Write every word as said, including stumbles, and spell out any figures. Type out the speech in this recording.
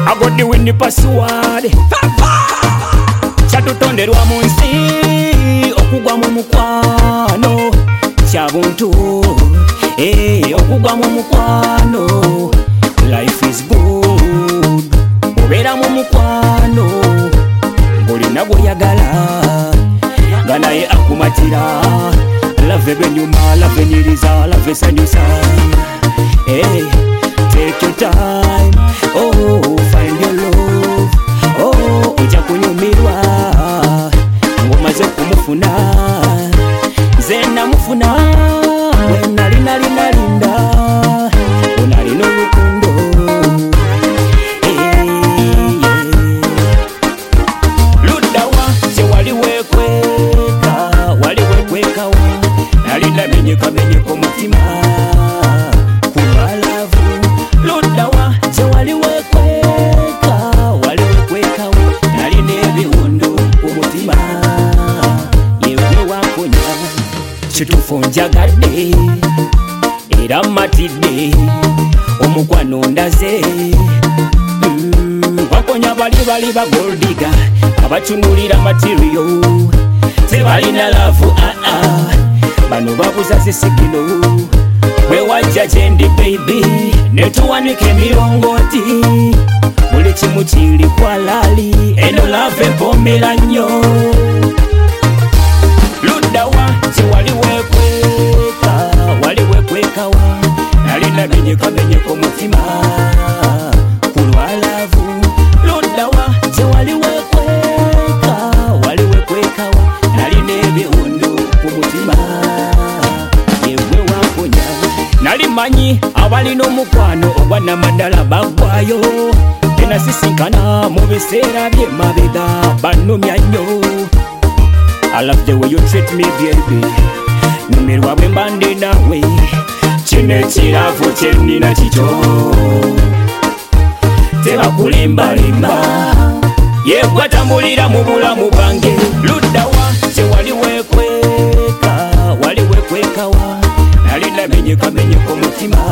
I got the winning password. Chatutonderwa mu nsi okugwa mu mukwano kyabuntu. Eh, okugwa mu mukwano. Life is good. Obera mu mukwano. Olina gw'oyagala nga naye akumatira. Love enyuma, love enyiriza, love esanyusa. Hey, take your time. Oh, find your love. Oh, ojja kunyumirwa ng'omaze kumufuna. Nze namufuna bwe nali nali nalinda onalina olukundo. Luddawa kye wali weekweka, wali weekwekawa nali namenyeka menyeka omutima ku lwalavu. Luddawa kye wali weekweka, wali weekwekawa nali n'ebiwundu ku mutima yewe wankonya. Kituufu njagadde era matidde omukwano ndaze. Mm, wakonya bali bali ba goldiga abatunulira material tebalina laavu. ah ah bano babuzaze sigino bwe wajja gyendi baby netuwanika emirongooti buli kimu kiri kwalali eno laavu empomera nnyo. Luddawa kye wali weekweka, wali weekwekawa nali namenyeka menyeka omutima ku lwalavu. Luddawa kye wali weekweka, wali weekwekawa nali n'ebiwundu ku mutima yewe wankonya. Nali manyi abalina omukwano ogwa namaddala baggwayo tenasisinkana mu biseera by'emabega bannumya nnyo. I love the way you treat me baby, numirwa bwe mba ndi nawe kino ekiravu kye nnina kikyo tebakulimbalimba yegwe tambulira mu bulamu bwange. Luddawa kye wali weekweka, wali weekwekawa nali namenyeka menyeka omutima